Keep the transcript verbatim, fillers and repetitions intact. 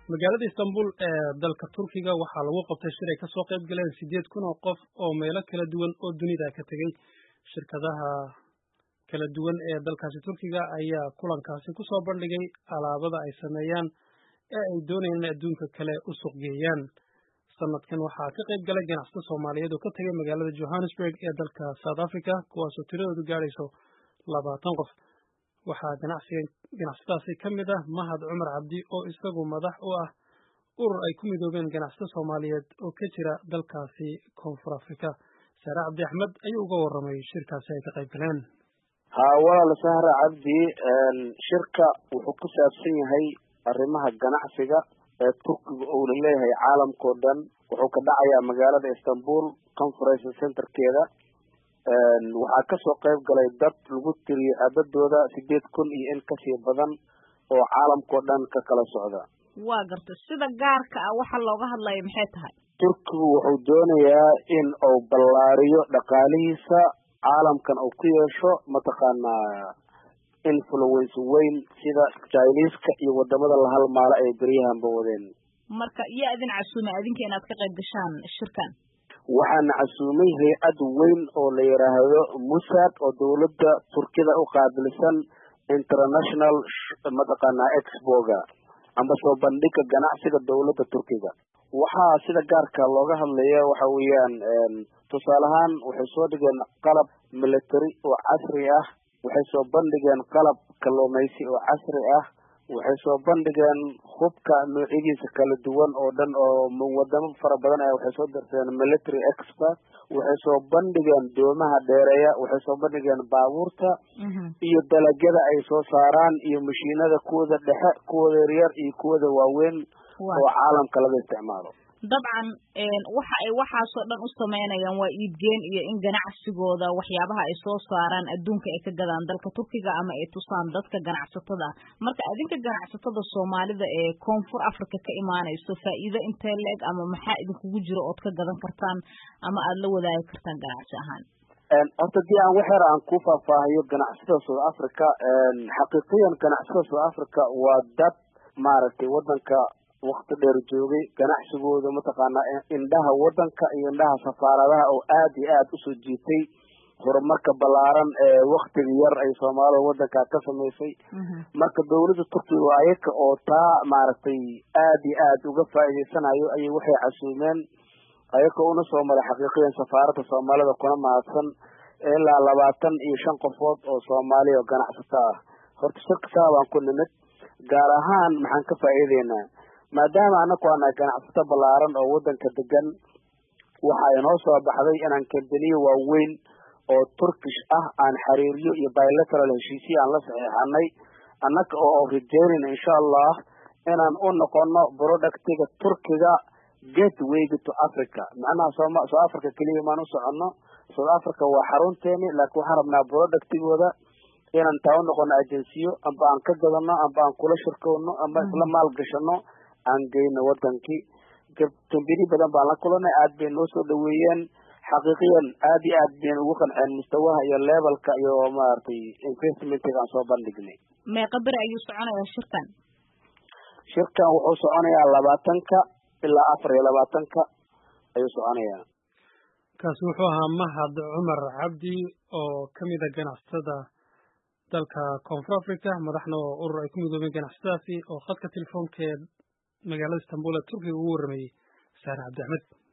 magaalada Istanbul ee dalka Turkiga waxaa lagu qabtay shir ay ka soo qayb galeen sideed kun oo qof oo meelo kala duwan oo dunida ka tagay. Shirkadaha kala duwan ee dalkaasi Turkiga ayaa kulankaasi ku soo bandhigay alaabada ay sameeyaan ee ay doonayaan adduunka kale u suuq geeyaan. Sanadkan waxaa ka qayb galay ganacsato Soomaaliyeed oo ka tagay magaalada Johannesburg ee dalka South Africa, kuwaas oo tiradoodu gaarayso labaatan qof. waxaa ganacsiga ganacsadaasi ka mid ah Mahad Cumar Cabdi oo isagu madax u ah urur ay ku midoobeen ganacsato Soomaaliyeed oo ka jira dalkaasi Koonfur Afrika. Saare Cabdi Axmed ayuu uga warramay shirkaasi ay ka qayb galeen. haa walaal Saare Cabdi, shirka wuxuu ku saabsan yahay arrimaha ganacsiga ee Turkiga oo leeyahay caalamka oo dhan. wuxuu ka dhacayaa magaalada Istanbul Conference Centerkeeda. waxaa ka soo qayb galay dad lagu tiriyay cadadooda sideed kun iyo in ka sii badan oo caalamka oo dhan ka kala socda. waa garta sida gaarka ah waxa looga hadlayo maxay tahay? Turkigu wuxuu doonayaa in uu ballaariyo dhaqaalihiisa caalamkan uu ku yeesho mataqaanaa influence weyn sida Chinese-ka iyo wadamada la halmaala ay beryahanba wadeen. marka iyo adin casuumay adinka inaad ka qayb gashaan shirkan? waxaan casuumay hay'ad weyn oo la yiraahdo Mossad oo dawladda Turkida u qaabilsan International mataqaanaa Expo-ga amba soo bandhigga ganacsiga dawladda Turkiga. waxaa sida gaarka looga hadlayaa waxa weeyaan tusaale ahaan waxay soo dhigeen qalab military oo casri ah, waxay soo bandhigeen qalab kalluumaysi oo casri ah, waxay soo bandhigeen hubka noocyadiisa kala duwan oo dhan oo wadamo fara badan ah. waxay soo dirteen military expert, waxay soo bandhigeen doomaha dheereeya, waxay soo bandhigeen baabuurta iyo dalagyada ay soo saaraan iyo mashiinada kuwada dhexe, kuwada yaryar iyo kuwada waaweyn oo caalamka laga isticmaalo. dabcan waxa ay waxaasoo dhan u sameynayaan waa iibgeen iyo in ganacsigooda waxyaabaha ay soo saaraan adduunka ay ka gadaan dalka Turkiga ama ay tusaan dadka ganacsatada. marka adinka ganacsatada Soomaalida ee Koonfur Afrika ka imaanayso faa'iido intee leeg ama maxaa idinkugu jiro ood ka gadan kartaan ama aad la wadaagi kartaan ganacsi ahaan? horta dii aan wax yar aan ku faahfaahiyo ganacsatada South Africa. xaqiiqiyan ganacsatada South Africa waa dad maaragtay wadanka waqti dheer joogay, ganacsigooda mataqaanaa indhaha wadanka iyo indhaha safaaradaha oo aad iyo aad u soo jiitay horumarka ballaaran ee waqtiga yar ay Soomaalida wadanka ka samaysay. marka dawladda Turkiga waa ayaka oo taa maaragtay aad iyo aad uga faa'iideysanayo ayay waxay casuumeen ayaka una soo maray xaqiiqiyan safaaradda Soomaalida kuna mahadsan ilaa labaatan iyo shan qofood oo Soomaali oo ganacsato ah. horta shirka saabaan ku nimid gaar ahaan maxaan ka faa'iideynaa maadaama anaku aan ganacsato ballaaran oo wadanka degan. waxa inoo soo baxday inaan kambaniyo waaweyn oo Turkish ah aan xiriiryo iyo bilateral heshiisyo aan la saxiixanay annaka oo rajeynayna insha Allah inaan u noqono productiga Turkiga gateway to Africa. macnaha South Africa kaliya maan u socono, South Africa waa xarunteeni, laakiin waxaan rabnaa productigooda inaan taa u noqono agensiyo amba aan ka gadano amba aan kula shirkoono amba isla maal gashano aan geyno wadankii. kambani badan baan la kulanay, aad bay noo soo dhaweeyeen. xaqiiqiyan aad iyo aad bay ugu qanceen mustawaha iyo levelka iyo maaragtay investmentiga aan soo bandhignay. meeqa beri ayuu soconayaa shirkan? shirkan wuxuu soconayaa labaatanka ilaa afar iyo labaatanka ayuu soconayaa. kaasi wuxuu ahaa Mahad Cumar Cabdi oo ka mid ah ganacsatada dalka Koonfur Afrika, madaxna oo urur ay ku midoobeen ganacsadaasi oo khadka telefoonka magaalada Istanbul ee Turkiga ugu warramayay Saare Cabdi Axmed.